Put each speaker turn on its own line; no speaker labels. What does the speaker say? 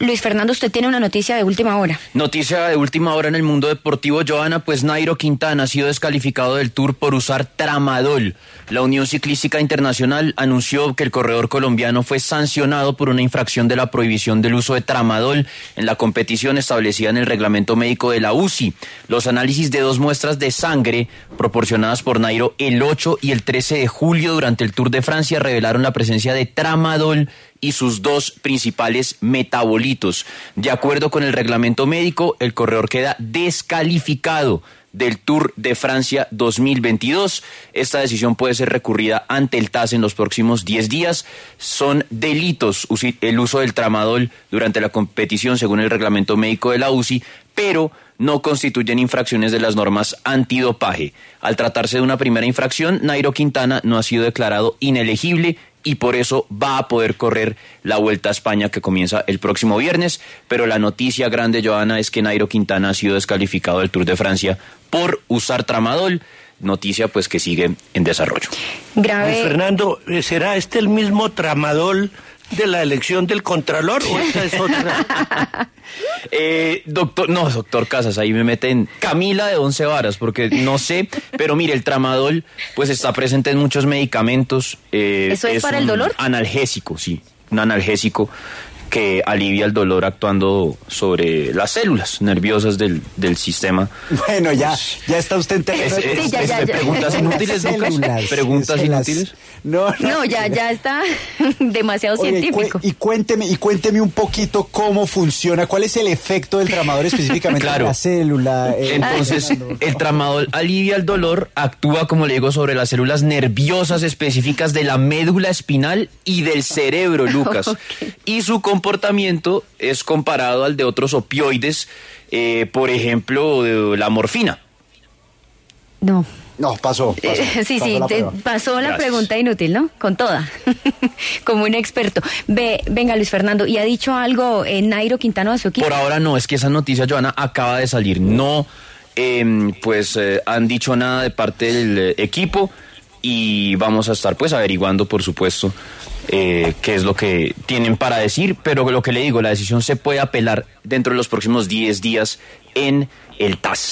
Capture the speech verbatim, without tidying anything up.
Luis Fernando, usted tiene una noticia de última hora.
Noticia de última hora en el mundo deportivo, Joana, pues Nairo Quintana ha sido descalificado del Tour por usar tramadol. La Unión Ciclística Internacional anunció que el corredor colombiano fue sancionado por una infracción de la prohibición del uso de tramadol en la competición establecida en el reglamento médico de la U C I. Los análisis de dos muestras de sangre proporcionadas por Nairo el ocho y el trece de julio durante el Tour de Francia revelaron la presencia de tramadol y sus dos principales metabolitos. De acuerdo con el reglamento médico, el corredor queda descalificado del Tour de Francia dos mil veintidós. Esta decisión puede ser recurrida ante el T A S en los próximos diez días. Son delitos el uso del tramadol durante la competición según el reglamento médico de la U C I, pero no constituyen infracciones de las normas antidopaje. Al tratarse de una primera infracción, Nairo Quintana no ha sido declarado inelegible y por eso va a poder correr la Vuelta a España que comienza el próximo viernes, pero la noticia grande, Joana, es que Nairo Quintana ha sido descalificado del Tour de Francia por usar tramadol, noticia pues que sigue en desarrollo.
Grave. Pues, Fernando, ¿será este el mismo tramadol de la elección del Contralor o esta es otra?
eh, doctor, no, doctor Casas, ahí me meten Camila de once varas, porque no sé, pero mire, el tramadol pues está presente en muchos medicamentos.
Eh, ¿Eso es, es para el dolor?
Analgésico, sí, un analgésico que alivia el dolor actuando sobre las células nerviosas del, del sistema.
Bueno, ya, ya está usted en terreno.
Es, es, sí, ya, ya, ya.
¿Preguntas inútiles, Lucas? ¿Preguntas es inútiles?
No, no, no, ya, ya está demasiado Oye, científico.
Y, cu- y cuénteme, y cuénteme un poquito cómo funciona, cuál es el efecto del tramadol específicamente
claro.
en la célula.
Eh, Entonces, el tramadol alivia el dolor, actúa, como le digo, sobre las células nerviosas específicas de la médula espinal y del cerebro, Lucas. Okay. Y su comportamiento es comparado al de otros opioides, eh, por ejemplo, la morfina.
No.
No, pasó. pasó
eh, sí,
pasó
sí,
la
te pasó la
Gracias.
Pregunta inútil, ¿no? Con toda. Como un experto. Ve, venga, Luis Fernando, ¿y ha dicho algo eh, Nairo Quintana a su equipo?
Por ahora no, es que esa noticia, Joana, acaba de salir. No, eh, pues, eh, han dicho nada de parte del eh, equipo y vamos a estar, pues, averiguando, por supuesto, eh, qué es lo que tienen para decir, pero lo que le digo, la decisión se puede apelar dentro de los próximos diez días en el T A S.